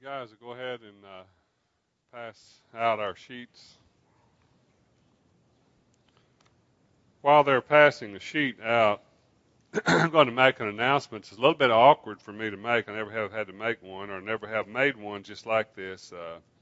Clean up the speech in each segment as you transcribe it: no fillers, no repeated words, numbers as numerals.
guys will go ahead and pass out our sheets. While they're passing the sheet out, I'm going to make an announcement. It's a little bit awkward for me to make. I never have had to make one or never have made one just like this.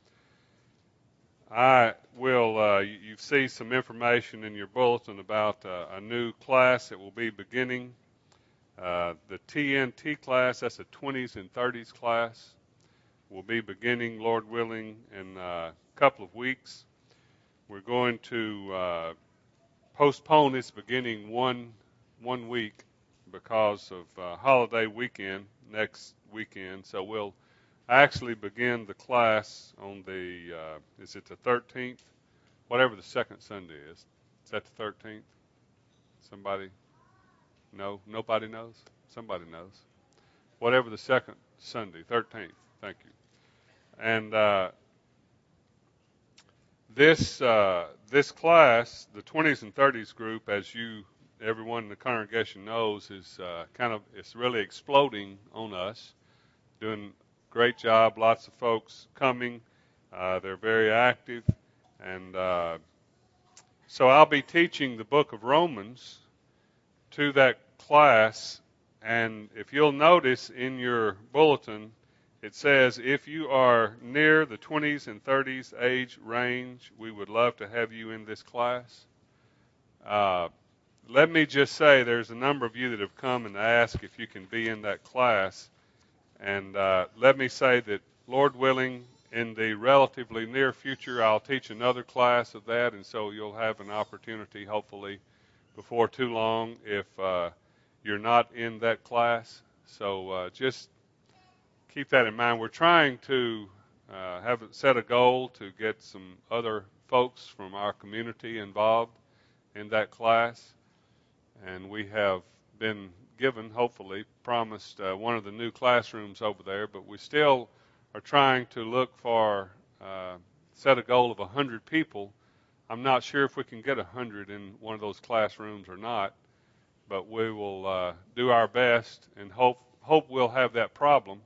I will, you see some information in your bulletin about a new class that will be beginning. The TNT class, that's a 20s and 30s class, will be beginning, Lord willing, in a couple of weeks. We're going to postpone its beginning one week because of holiday weekend next weekend. So we'll actually begin the class on the is it the 13th? Whatever the second Sunday is. Is that the 13th? Somebody? No, nobody knows. Somebody knows. Whatever the second Sunday, 13th. Thank you. And this class, the 20s and 30s group, as everyone in the congregation knows, is it's really exploding on us. Doing a great job. Lots of folks coming. They're very active, and so I'll be teaching the book of Romans to that class. And if you'll notice in your bulletin, it says, if you are near the 20s and 30s age range, we would love to have you in this class. Let me just say there's a number of you that have come and asked if you can be in that class. And let me say that, Lord willing, in the relatively near future, I'll teach another class of that. And so you'll have an opportunity, hopefully, before too long if you're not in that class. So just keep that in mind. We're trying to set a goal to get some other folks from our community involved in that class, and we have been given, hopefully, promised one of the new classrooms over there, but we still are trying to look for, set a goal of 100 people. I'm not sure if we can get 100 in one of those classrooms or not, but we will do our best and hope we'll have that problem.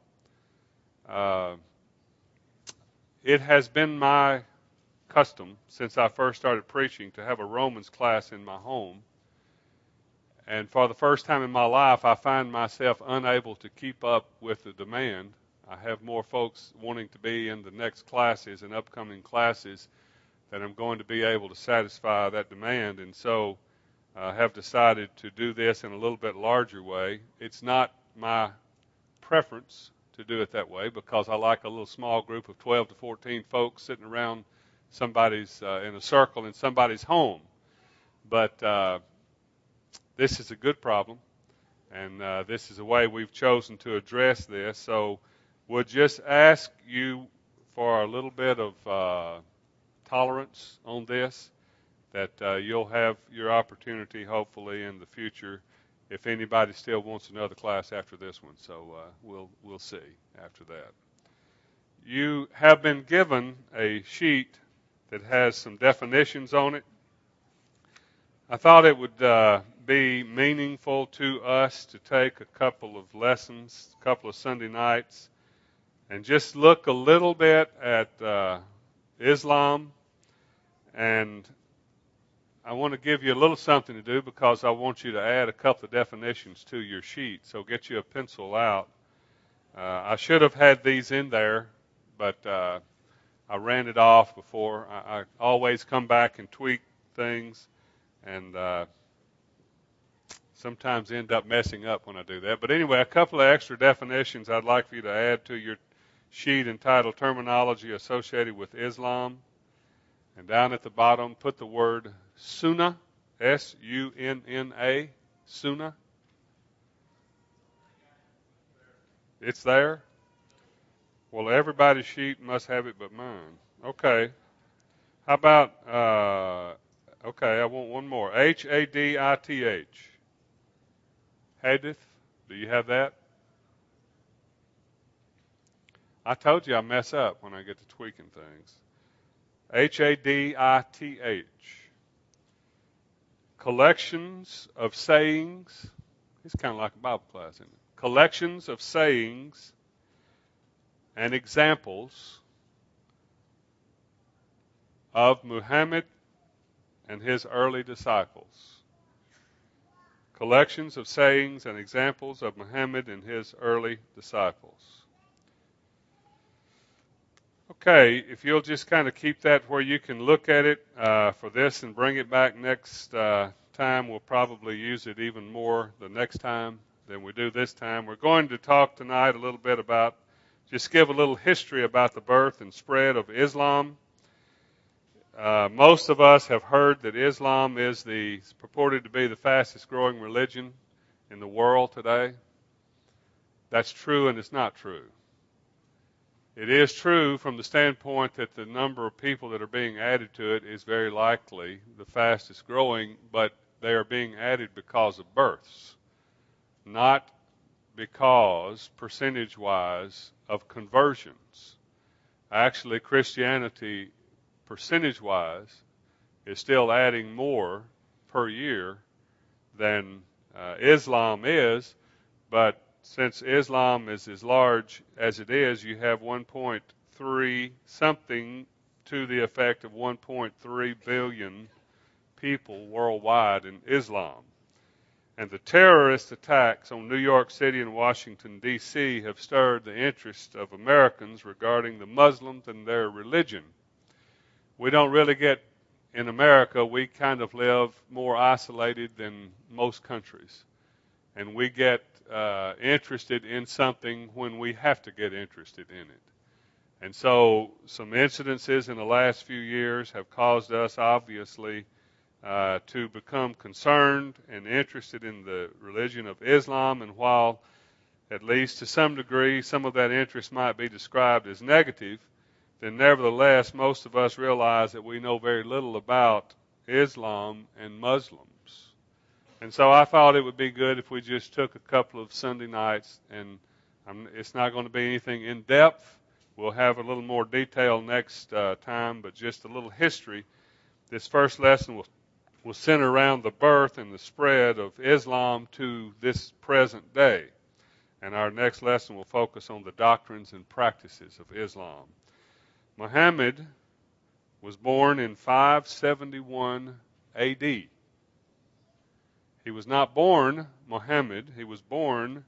It has been my custom since I first started preaching to have a Romans class in my home. And for the first time in my life, I find myself unable to keep up with the demand. I have more folks wanting to be in the next classes and upcoming classes than I'm going to be able to satisfy that demand. And so I have decided to do this in a little bit larger way. It's not my preference to do it that way because I like a little small group of 12 to 14 folks sitting around somebody's in a circle in somebody's home. But this is a good problem, and this is a way we've chosen to address this. So we'll just ask you for a little bit of tolerance on this, that you'll have your opportunity, hopefully, in the future if anybody still wants another class after this one. So we'll see after that. You have been given a sheet that has some definitions on it. I thought it would be meaningful to us to take a couple of lessons, a couple of Sunday nights, and just look a little bit at Islam. And I want to give you a little something to do because I want you to add a couple of definitions to your sheet. So get you a pencil out. I should have had these in there, but I ran it off before. I always come back and tweak things, and sometimes end up messing up when I do that. But anyway, a couple of extra definitions I'd like for you to add to your sheet entitled Terminology Associated with Islam. And down at the bottom, put the word Sunnah, S-U-N-N-A, Sunnah. It's there? Well, everybody's sheet must have it but mine. Okay. How about, okay, I want one more. H-A-D-I-T-H. Hadith. Do you have that? I told you I mess up when I get to tweaking things. H-A-D-I-T-H. Collections of sayings. It's kind of like a Bible class, isn't it? Collections of sayings and examples of Muhammad and his early disciples. Collections of sayings and examples of Muhammad and his early disciples. Okay, if you'll just kind of keep that where you can look at it for this and bring it back next time, we'll probably use it even more the next time than we do this time. We're going to talk tonight a little bit about, just give a little history about the birth and spread of Islam. Most of us have heard that Islam is purported to be the fastest growing religion in the world today. That's true and it's not true. It is true from the standpoint that the number of people that are being added to it is very likely the fastest growing, but they are being added because of births, not because, percentage-wise, of conversions. Actually, Christianity, percentage-wise, is still adding more per year than Islam is, but since Islam is as large as it is, you have 1.3 something to the effect of 1.3 billion people worldwide in Islam. And the terrorist attacks on New York City and Washington, D.C. have stirred the interest of Americans regarding the Muslims and their religion. We don't really get, in America, we kind of live more isolated than most countries. And we get interested in something when we have to get interested in it. And so some incidences in the last few years have caused us, obviously, to become concerned and interested in the religion of Islam. And while, at least to some degree, some of that interest might be described as negative, then nevertheless, most of us realize that we know very little about Islam and Muslims. And so I thought it would be good if we just took a couple of Sunday nights, and it's not going to be anything in depth. We'll have a little more detail next time, but just a little history. This first lesson will center around the birth and the spread of Islam to this present day. And our next lesson will focus on the doctrines and practices of Islam. Muhammad was born in 571 A.D. He was not born Muhammad. He was born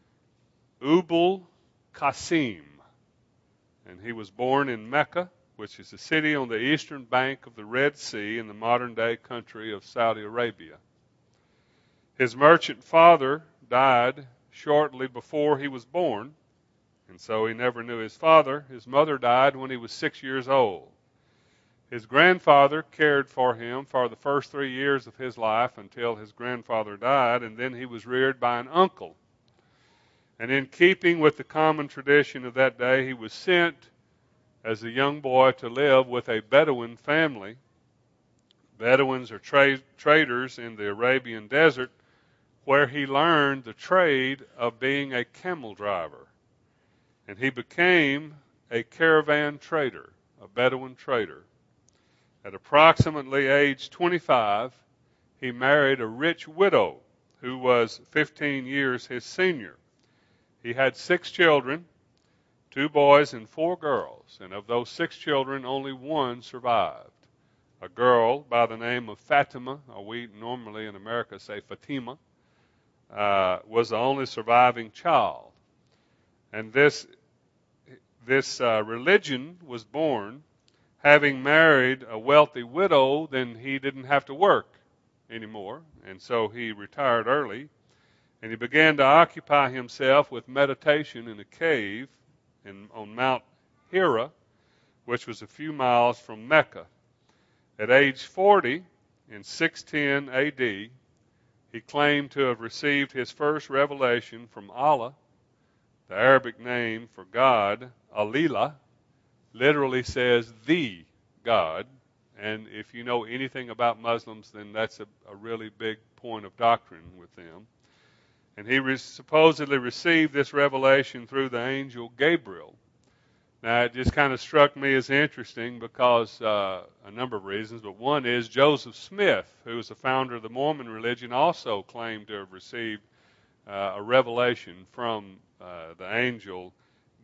Abul Qasim. And he was born in Mecca, which is a city on the eastern bank of the Red Sea in the modern-day country of Saudi Arabia. His merchant father died shortly before he was born, and so he never knew his father. His mother died when he was 6 years old. His grandfather cared for him for the first 3 years of his life until his grandfather died, and then he was reared by an uncle. And in keeping with the common tradition of that day, he was sent as a young boy to live with a Bedouin family. Bedouins are traders in the Arabian desert, where he learned the trade of being a camel driver. And he became a caravan trader, a Bedouin trader. At approximately age 25, he married a rich widow who was 15 years his senior. He had 6 children, 2 boys and 4 girls, and of those 6 children, only one survived. A girl by the name of Fatima, or we normally in America say Fatima, was the only surviving child. And this religion was born. Having married a wealthy widow, then he didn't have to work anymore, and so he retired early, and he began to occupy himself with meditation in a cave on Mount Hira, which was a few miles from Mecca. At age 40, in 610 A.D., he claimed to have received his first revelation from Allah. The Arabic name for God, Alila, literally says the God. And if you know anything about Muslims, then that's a really big point of doctrine with them. And he supposedly received this revelation through the angel Gabriel. Now, it just kind of struck me as interesting because a number of reasons, but one is Joseph Smith, who was the founder of the Mormon religion, also claimed to have received a revelation from the angel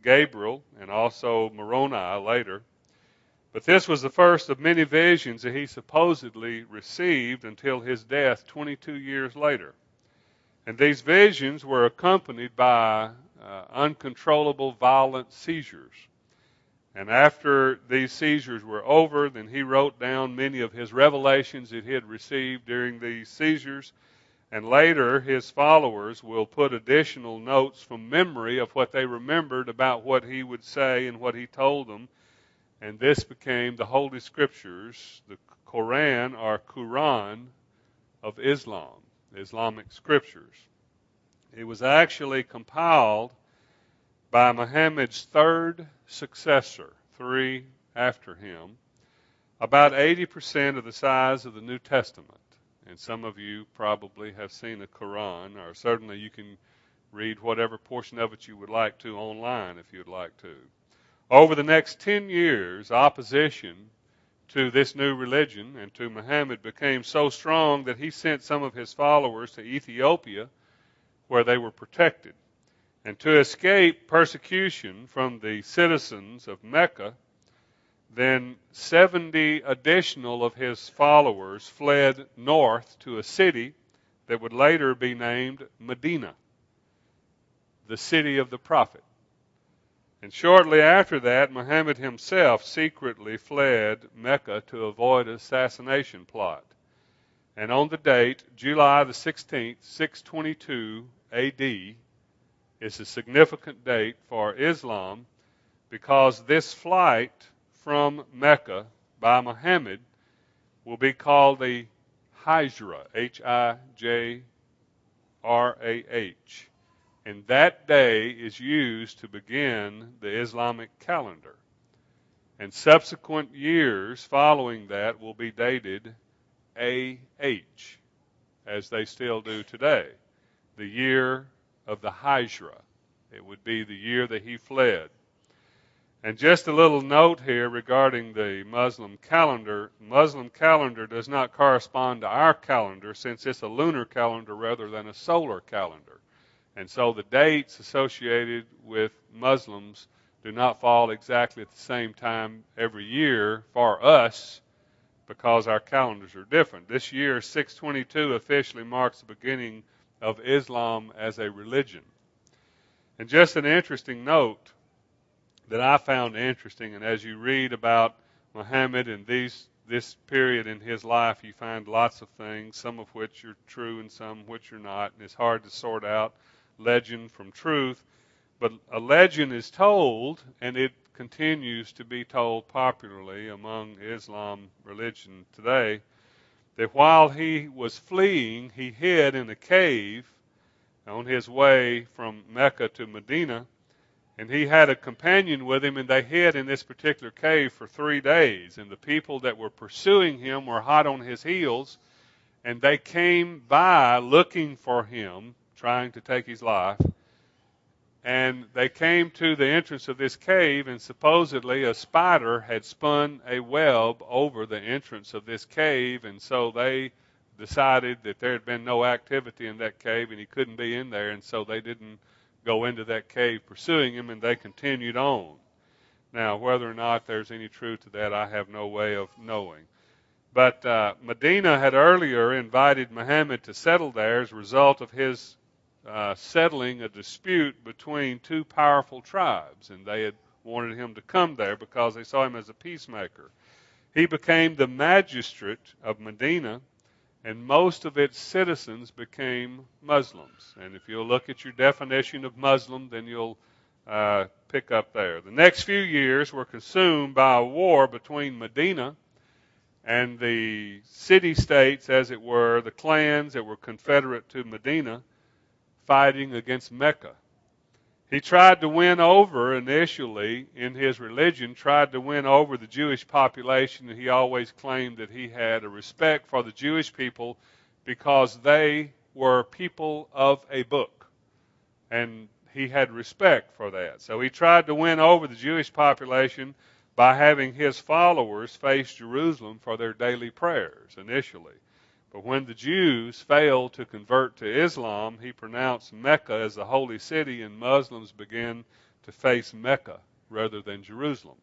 Gabriel and also Moroni later. But this was the first of many visions that he supposedly received until his death 22 years later. And these visions were accompanied by uncontrollable violent seizures. And after these seizures were over, then he wrote down many of his revelations that he had received during these seizures. And later, his followers will put additional notes from memory of what they remembered about what he would say and what he told them. And this became the Holy Scriptures, the Quran or Quran of Islam, the Islamic Scriptures. It was actually compiled by Muhammad's third successor, 3 after him, about 80% of the size of the New Testament. And some of you probably have seen the Quran, or certainly you can read whatever portion of it you would like to online if you'd like to. Over the next 10 years, opposition to this new religion and to Muhammad became so strong that he sent some of his followers to Ethiopia, where they were protected. And to escape persecution from the citizens of Mecca, then 70 additional of his followers fled north to a city that would later be named Medina, the city of the prophet. And shortly after that, Muhammad himself secretly fled Mecca to avoid an assassination plot. And on the date, July the 16th, 622 A.D., is a significant date for Islam because this flight from Mecca by Muhammad will be called the Hijrah, Hijrah. And that day is used to begin the Islamic calendar. And subsequent years following that will be dated AH, as they still do today, the year of the Hijrah. It would be the year that he fled. And just a little note here regarding the Muslim calendar. Muslim calendar does not correspond to our calendar since it's a lunar calendar rather than a solar calendar. And so the dates associated with Muslims do not fall exactly at the same time every year for us because our calendars are different. This year, 622, officially marks the beginning of Islam as a religion. And just an interesting note that I found interesting, and as you read about Muhammad and this period in his life, you find lots of things, some of which are true and some which are not, and it's hard to sort out legend from truth. But a legend is told, and it continues to be told popularly among Islam religion today, that while he was fleeing, he hid in a cave on his way from Mecca to Medina, and he had a companion with him, and they hid in this particular cave for 3 days. And the people that were pursuing him were hot on his heels, and they came by looking for him, trying to take his life. And they came to the entrance of this cave, and supposedly a spider had spun a web over the entrance of this cave, and so they decided that there had been no activity in that cave and he couldn't be in there, and so they didn't go into that cave pursuing him, and they continued on. Now, whether or not there's any truth to that, I have no way of knowing. But Medina had earlier invited Muhammad to settle there as a result of his settling a dispute between 2 powerful tribes, and they had wanted him to come there because they saw him as a peacemaker. He became the magistrate of Medina, and most of its citizens became Muslims. And if you'll look at your definition of Muslim, then you'll pick up there. The next few years were consumed by a war between Medina and the city-states, as it were, the clans that were confederate to Medina, fighting against Mecca. He tried to win over, initially, in his religion, tried to win over the Jewish population, and he always claimed that he had a respect for the Jewish people because they were people of a book. And he had respect for that. So he tried to win over the Jewish population by having his followers face Jerusalem for their daily prayers, initially. But when the Jews failed to convert to Islam, he pronounced Mecca as the holy city, and Muslims began to face Mecca rather than Jerusalem.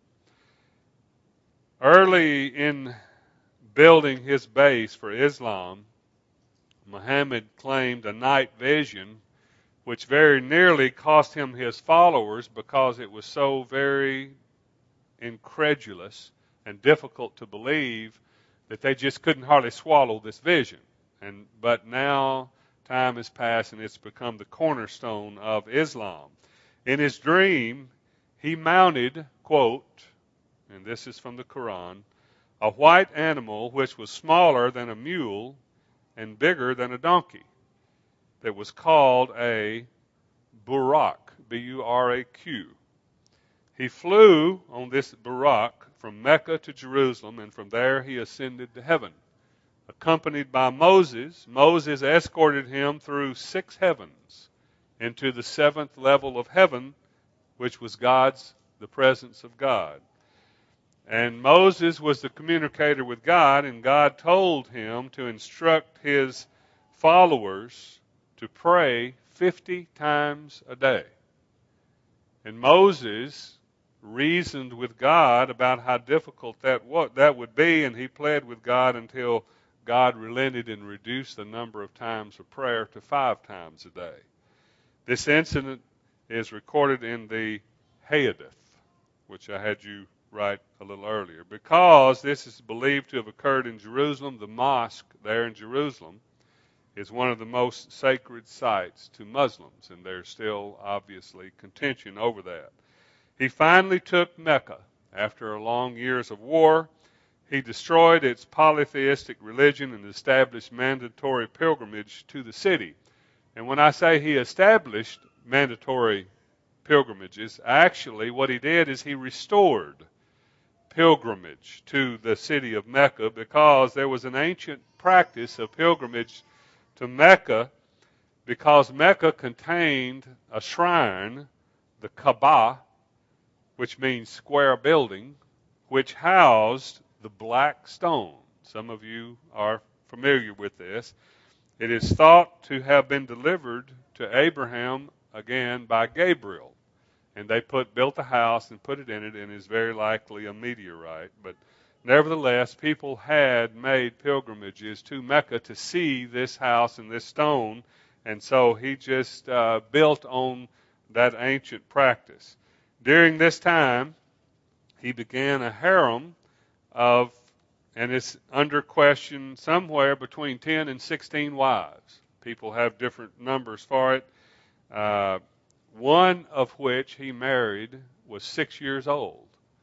Early in building his base for Islam, Muhammad claimed a night vision which very nearly cost him his followers because it was so very incredulous and difficult to believe that they just couldn't hardly swallow this vision. But now time has passed and it's become the cornerstone of Islam. In his dream, he mounted, quote, and this is from the Quran, a white animal which was smaller than a mule and bigger than a donkey, that was called a Buraq, B-U-R-A-Q. He flew on this Buraq from Mecca to Jerusalem, and from there he ascended to heaven. Accompanied by Moses, Moses escorted him through 6 heavens into the 7th level of heaven, which was the presence of God. And Moses was the communicator with God, and God told him to instruct his followers to pray 50 times a day. And Moses reasoned with God about how difficult that would be, and he pled with God until God relented and reduced the number of times of prayer to 5 times a day. This incident is recorded in the Hadith, which I had you write a little earlier. Because this is believed to have occurred in Jerusalem, the mosque there in Jerusalem is one of the most sacred sites to Muslims, and there's still obviously contention over that. He finally took Mecca after long years of war. He destroyed its polytheistic religion and established mandatory pilgrimage to the city. And when I say he established mandatory pilgrimages, actually what he did is he restored pilgrimage to the city of Mecca, because there was an ancient practice of pilgrimage to Mecca, because Mecca contained a shrine, the Kaaba, which means square building, which housed the black stone. Some of you are familiar with this. It is thought to have been delivered to Abraham again by Gabriel. And they built a house and put it in it, and is very likely a meteorite. But nevertheless, people had made pilgrimages to Mecca to see this house and this stone, and so he just built on that ancient practice. During this time, he began a harem of, and it's under question, somewhere between 10 and 16 wives. People have different numbers for it. One of which he married was 6 years old.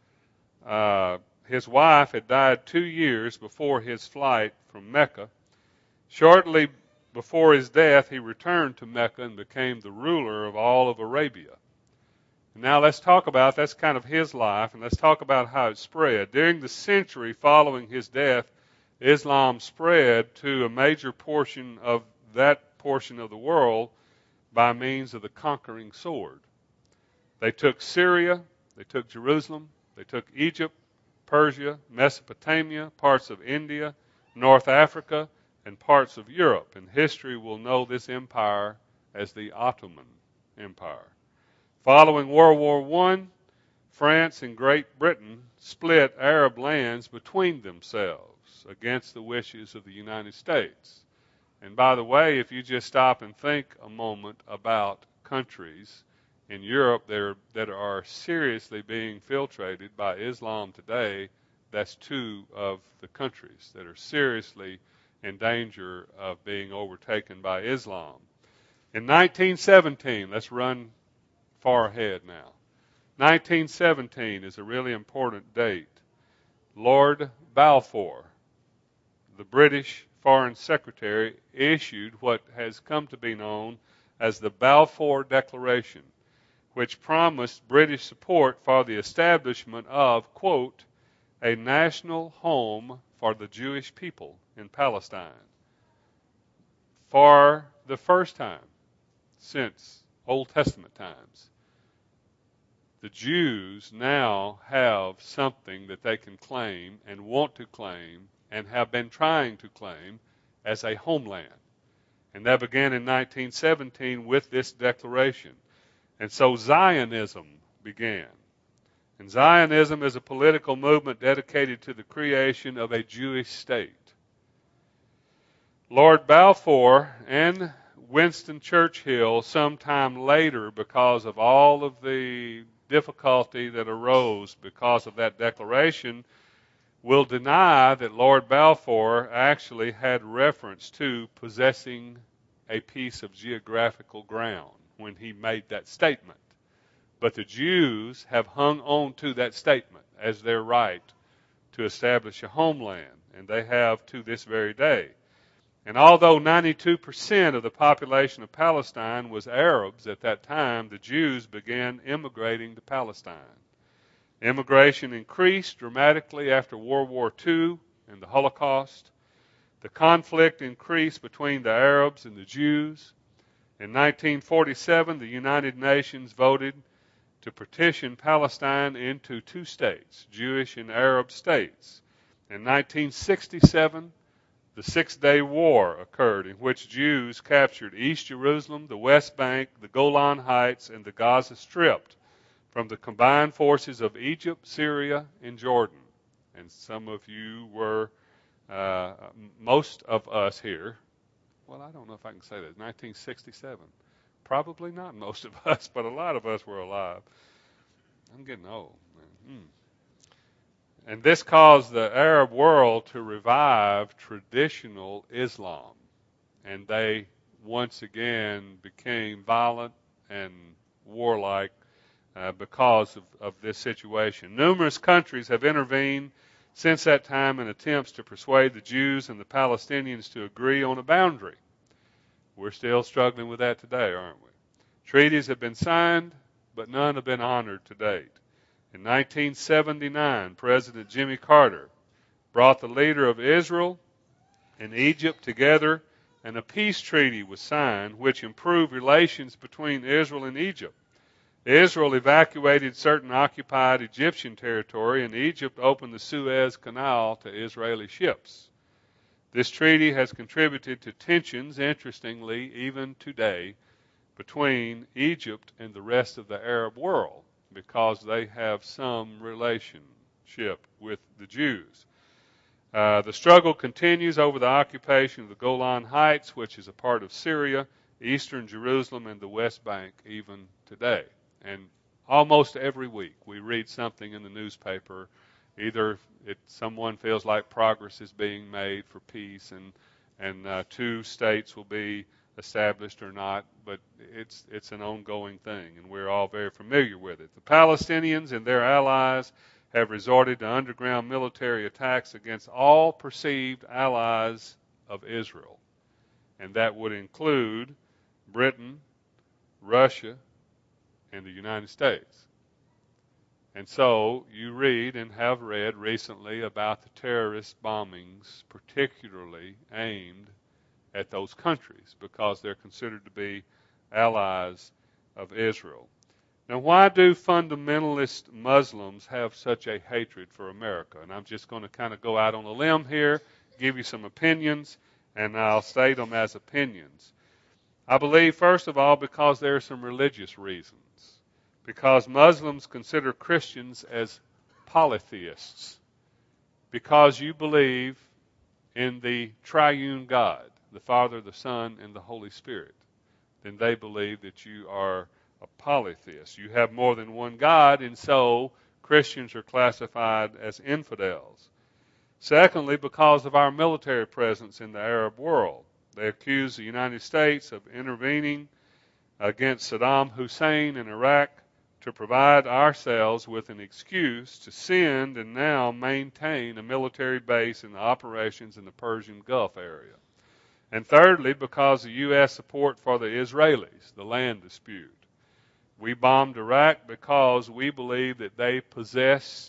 His wife had died 2 years before his flight from Mecca. Shortly before his death, he returned to Mecca and became the ruler of all of Arabia. Now let's talk about, that's kind of his life, and let's talk about how it spread. During the century following his death, Islam spread to a major portion of that portion of the world by means of the conquering sword. They took Syria, they took Jerusalem, they took Egypt, Persia, Mesopotamia, parts of India, North Africa, and parts of Europe. And history will know this empire as the Ottoman Empire. Following World War I, France and Great Britain split Arab lands between themselves against the wishes of the United States. And by the way, if you just stop and think a moment about countries in Europe that are seriously being infiltrated by Islam today, that's 2 of the countries that are seriously in danger of being overtaken by Islam. In 1917, let's run far ahead now. 1917 is a really important date. Lord Balfour, the British Foreign Secretary, issued what has come to be known as the Balfour Declaration, which promised British support for the establishment of, quote, a national home for the Jewish people in Palestine. For the first time since Old Testament times, the Jews now have something that they can claim and want to claim and have been trying to claim as a homeland. And that began in 1917 with this declaration. And so Zionism began. And Zionism is a political movement dedicated to the creation of a Jewish state. Lord Balfour and Winston Churchill, sometime later, because of all of the difficulty that arose because of that declaration, will deny that Lord Balfour actually had reference to possessing a piece of geographical ground when he made that statement. But the Jews have hung on to that statement as their right to establish a homeland, and they have to this very day. And although 92% of the population of Palestine was Arabs at that time, the Jews began immigrating to Palestine. Immigration increased dramatically after World War II and the Holocaust. The conflict increased between the Arabs and the Jews. In 1947, the United Nations voted to partition Palestine into two states, Jewish and Arab states. In 1967, the Six-Day War occurred, in which Jews captured East Jerusalem, the West Bank, the Golan Heights, and the Gaza Strip from the combined forces of Egypt, Syria, and Jordan. And some of you were, most of us here, well, I don't know if I can say that, 1967. Probably not most of us, but a lot of us were alive. I'm getting old. And this caused the Arab world to revive traditional Islam. And they once again became violent and warlike because of this situation. Numerous countries have intervened since that time in attempts to persuade the Jews and the Palestinians to agree on a boundary. We're still struggling with that today, aren't we? Treaties have been signed, but none have been honored to date. In 1979, President Jimmy Carter brought the leader of Israel and Egypt together, and a peace treaty was signed which improved relations between Israel and Egypt. Israel evacuated certain occupied Egyptian territory, and Egypt opened the Suez Canal to Israeli ships. This treaty has contributed to tensions, interestingly, even today, between Egypt and the rest of the Arab world, because they have some relationship with the Jews. The struggle continues over the occupation of the Golan Heights, which is a part of Syria, eastern Jerusalem, and the West Bank even today. And almost every week we read something in the newspaper. Either someone feels like progress is being made for peace and two states will be established or not, but it's an ongoing thing, and we're all very familiar with it. The Palestinians and their allies have resorted to underground military attacks against all perceived allies of Israel, and that would include Britain, Russia, and the United States. And so you read and have read recently about the terrorist bombings, particularly aimed at those countries, because they're considered to be allies of Israel. Now, why do fundamentalist Muslims have such a hatred for America? And I'm just going to kind of go out on a limb here, give you some opinions, and I'll state them as opinions. I believe, first of all, because there are some religious reasons. Because Muslims consider Christians as polytheists. Because you believe in the triune God, the Father, the Son, and the Holy Spirit, then they believe that you are a polytheist. You have more than one God, and so Christians are classified as infidels. Secondly, because of our military presence in the Arab world. They accuse the United States of intervening against Saddam Hussein in Iraq to provide ourselves with an excuse to send and now maintain a military base in the operations in the Persian Gulf area. And thirdly, because of U.S. support for the Israelis, the land dispute. We bombed Iraq because we believe that they possessed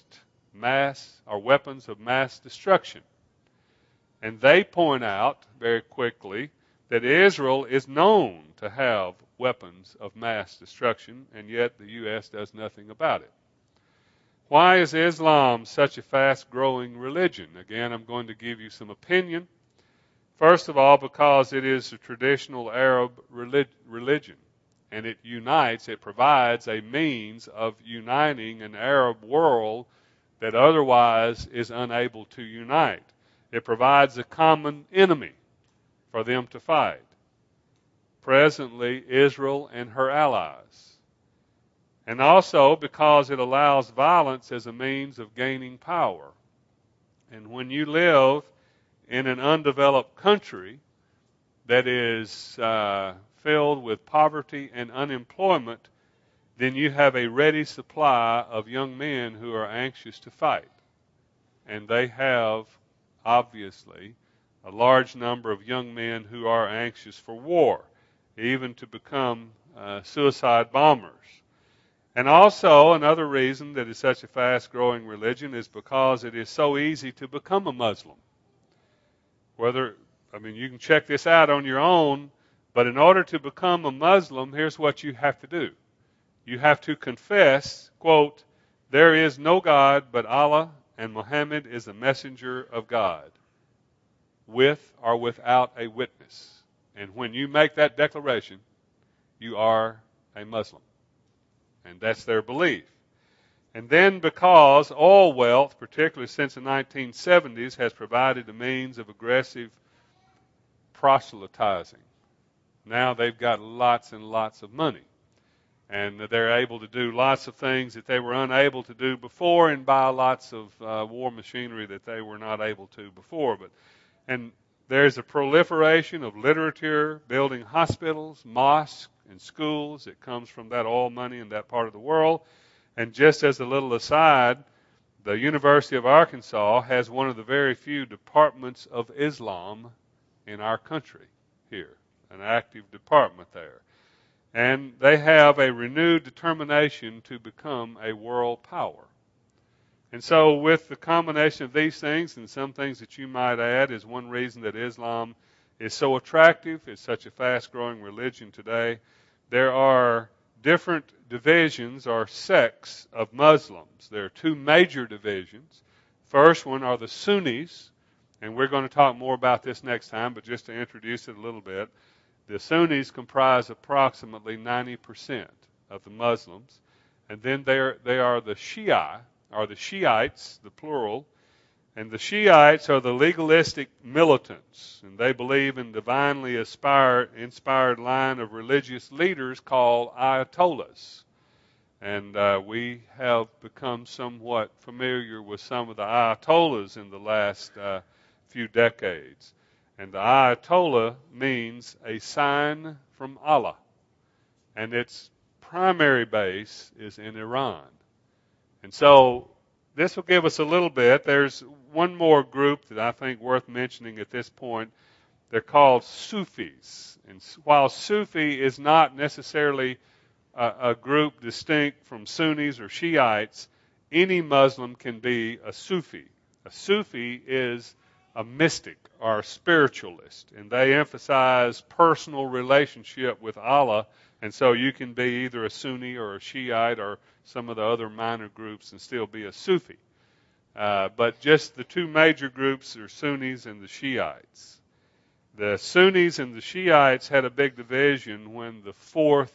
weapons of mass destruction. And they point out very quickly that Israel is known to have weapons of mass destruction, and yet the U.S. does nothing about it. Why is Islam such a fast-growing religion? Again, I'm going to give you some opinion. First of all, because it is a traditional Arab religion. and it unites, it provides a means of uniting an Arab world that otherwise is unable to unite. It provides a common enemy for them to fight. Presently, Israel and her allies. And also because it allows violence as a means of gaining power. And when you live in an undeveloped country that is filled with poverty and unemployment, then you have a ready supply of young men who are anxious to fight. And they have, obviously, a large number of young men who are anxious for war, even to become suicide bombers. And also, another reason that it's such a fast-growing religion is because it is so easy to become a Muslim. You can check this out on your own, but in order to become a Muslim, here's what you have to do. You have to confess, quote, "There is no God but Allah, and Muhammad is a messenger of God," with or without a witness. And when you make that declaration, you are a Muslim. And that's their belief. And then because oil wealth, particularly since the 1970s, has provided a means of aggressive proselytizing. Now they've got lots and lots of money. And they're able to do lots of things that they were unable to do before, and buy lots of war machinery that they were not able to before. And there's a proliferation of literature, building hospitals, mosques, and schools that comes from that oil money in that part of the world. And just as a little aside, the University of Arkansas has one of the very few departments of Islam in our country here, an active department there. And they have a renewed determination to become a world power. And so with the combination of these things and some things that you might add is one reason that Islam is so attractive, it's such a fast-growing religion today. There are different divisions or sects of Muslims. There are two major divisions. First one are the Sunnis, and we're going to talk more about this next time, but just to introduce it a little bit, the Sunnis comprise approximately 90% of the Muslims. And then they are the Shia, or the Shiites, the plural. And the Shiites are the legalistic militants. And they believe in divinely inspired line of religious leaders called Ayatollahs. And we have become somewhat familiar with some of the Ayatollahs in the last few decades. And the Ayatollah means a sign from Allah. And its primary base is in Iran. And so this will give us a little bit. There's one more group that I think worth mentioning at this point. They're called Sufis. And while Sufi is not necessarily a group distinct from Sunnis or Shiites, any Muslim can be a Sufi. A Sufi is a mystic or a spiritualist, and they emphasize personal relationship with Allah, and so you can be either a Sunni or a Shiite or some of the other minor groups and still be a Sufi. But just the two major groups are Sunnis and the Shiites. The Sunnis and the Shiites had a big division when the fourth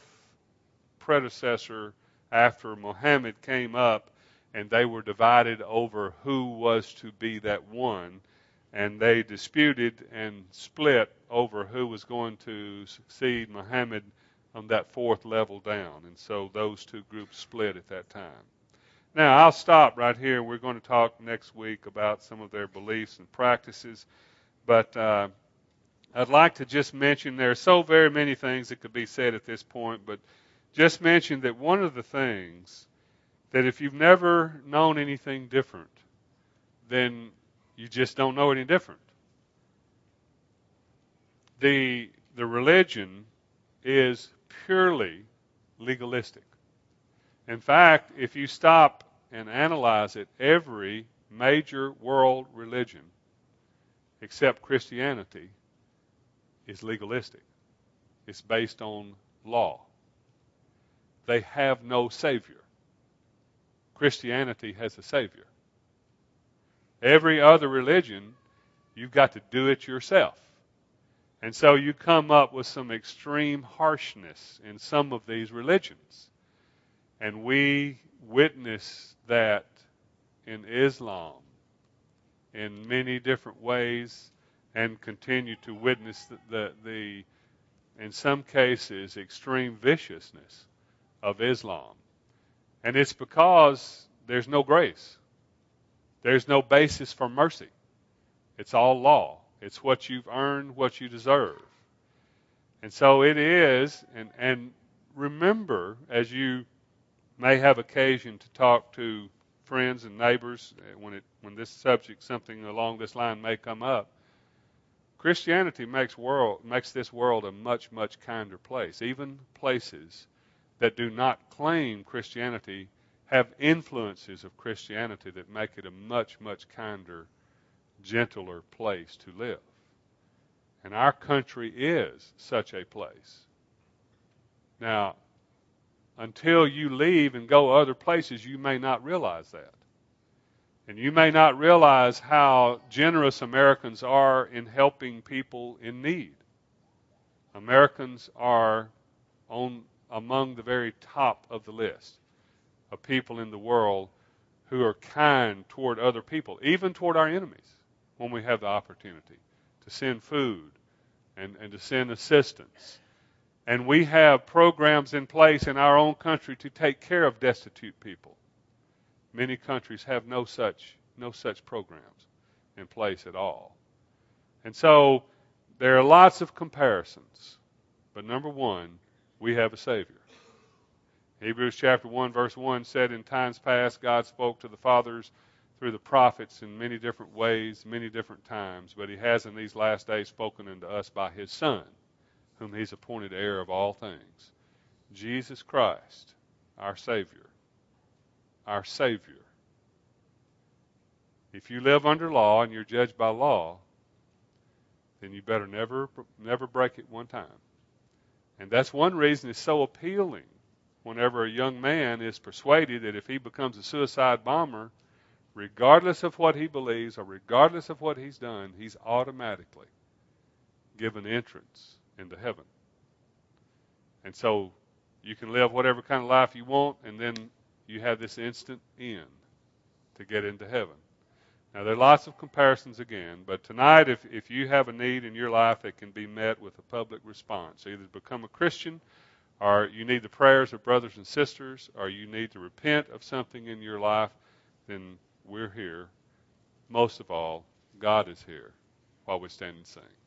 predecessor after Muhammad came up, and they were divided over who was to be that one. And they disputed and split over who was going to succeed Muhammad on that fourth level down. And so those two groups split at that time. Now, I'll stop right here. We're going to talk next week about some of their beliefs and practices. But I'd like to just mention there are so very many things that could be said at this point, but just mention that one of the things that if you've never known anything different, then you just don't know any different. The religion is purely legalistic. In fact, if you stop and analyze it, every major world religion, except Christianity, is legalistic. It's based on law. They have no Savior. Christianity has a Savior. Every other religion, you've got to do it yourself. And so you come up with some extreme harshness in some of these religions. And we witness that in Islam in many different ways, and continue to witness the in some cases, extreme viciousness of Islam. And it's because there's no grace. There's no basis for mercy. It's all law. It's what you've earned, what you deserve. And so it is, and remember, as you may have occasion to talk to friends and neighbors when this subject, something along this line may come up, Christianity makes this world a much, much kinder place. Even places that do not claim Christianity have influences of Christianity that make it a much, much kinder, gentler place to live. And our country is such a place. Now, until you leave and go other places, you may not realize that. And you may not realize how generous Americans are in helping people in need. Americans are among the very top of the list of people in the world who are kind toward other people, even toward our enemies, when we have the opportunity to send food and to send assistance. And we have programs in place in our own country to take care of destitute people. Many countries have no such programs in place at all. And so there are lots of comparisons. But number one, we have a Savior. Hebrews chapter 1, verse 1 said, in times past, God spoke to the fathers through the prophets in many different ways, many different times. But he has in these last days spoken unto us by his Son, whom he's appointed heir of all things. Jesus Christ, our Savior. Our Savior. If you live under law and you're judged by law, then you better never break it one time. And that's one reason it's so appealing whenever a young man is persuaded that if he becomes a suicide bomber, regardless of what he believes or regardless of what he's done, he's automatically given entrance into heaven. And so you can live whatever kind of life you want, and then you have this instant end to get into heaven. Now, there are lots of comparisons again, but tonight, if you have a need in your life that can be met with a public response, either to become a Christian, or you need the prayers of brothers and sisters, or you need to repent of something in your life, then we're here. Most of all, God is here while we stand and sing.